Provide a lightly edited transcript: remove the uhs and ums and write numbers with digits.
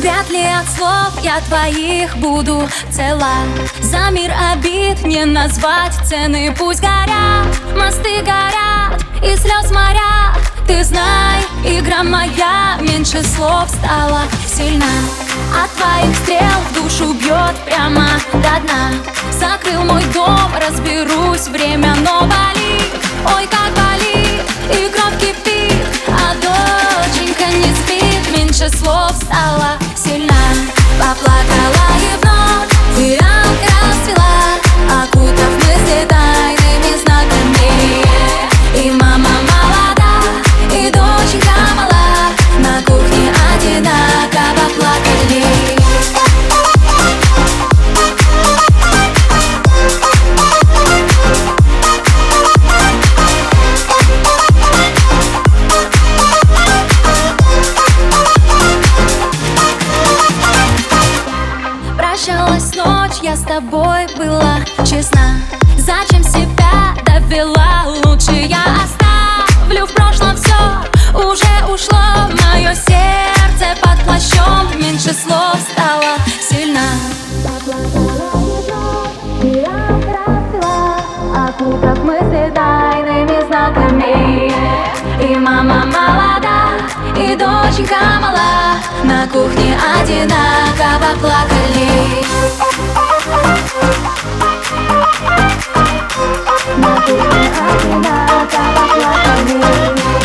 Вряд ли от слов я твоих буду цела. За мир обид не назвать цены. Пусть горят, мосты горят и слез моря. Ты знай, игра моя меньше слов стала сильна. От твоих стрел в душу бьет прямо до дна. Закрыл мой дом, разберусь, время, но болит. Ой, как болит, и кровь кипит, а доченька не спит. Меньше слов стала сильна. Поплакала и вновь фиалка расцвела, окутав мысли тайными знаками. И мама молода, и доченька мала, на кухне одинаково плакали. Прощалась ночь, я с тобой была честна. Зачем себя довела? Лучше я оставлю в прошлом все. Уже ушло мое сердце под плащом. Меньше слов стало сильна. Окутав мысли тайными знаками. И мама молода, и доченька мала, на кухне одинаково плакали. На кухне одинаково плакали.